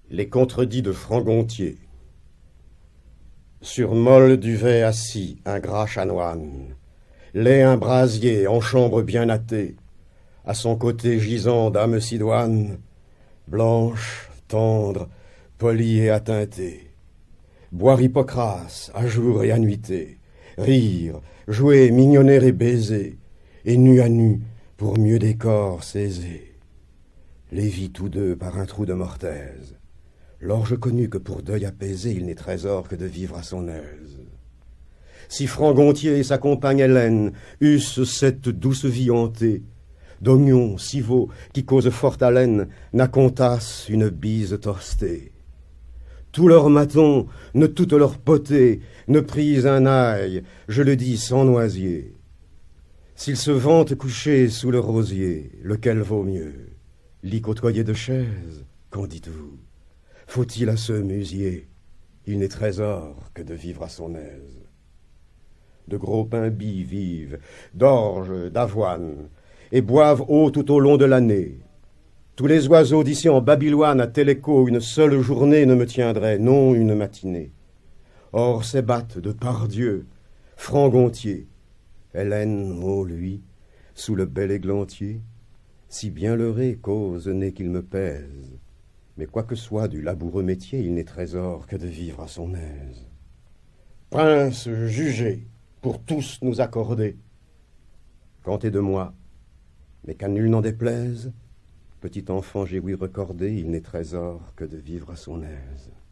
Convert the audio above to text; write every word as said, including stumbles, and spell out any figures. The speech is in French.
Les contredits de Frangontier. Sur molle duvet assis, un gras chanoine, laid un brasier en chambre bien attée, à son côté gisant dame Sidoine, blanche, tendre, polie et atteintée. Boire Hippocrate, à jour et à nuitée, rire, jouer, mignonner et baiser, et nu à nu, pour mieux des corps s'aiser. Les vit tous deux par un trou de mortaise. Lors je connus que pour deuil apaisé, il n'est trésor que de vivre à son aise. Si Frangontier et sa compagne Hélène eussent cette douce vie hantée, d'oignons, civeaux, qui causent forte haleine, n'accontassent une bise torstée. Tous leurs matons, ne toute leur potée, ne prise un ail, je le dis sans noisier. S'ils se vantent coucher sous le rosier, lequel vaut mieux, l'y côtoyer de chaise, qu'en dites-vous? Faut-il à ce musier, il n'est trésor que de vivre à son aise. De gros pimbis vivent, d'orge, d'avoine, et boivent eau tout au long de l'année. Tous les oiseaux d'ici en Babyloine à Téléco, une seule journée ne me tiendrait, non une matinée. Or s'ébattent de par Dieu, Frangontier, Hélène, ô lui, sous le bel églantier, si bien leurré cause n'est qu'il me pèse. Mais quoi que soit du laboureux métier, il n'est trésor que de vivre à son aise. Prince, jugez, pour tous nous accorder. Cantez de moi, mais qu'à nul n'en déplaise, petit enfant j'ai ouï recorder, il n'est trésor que de vivre à son aise.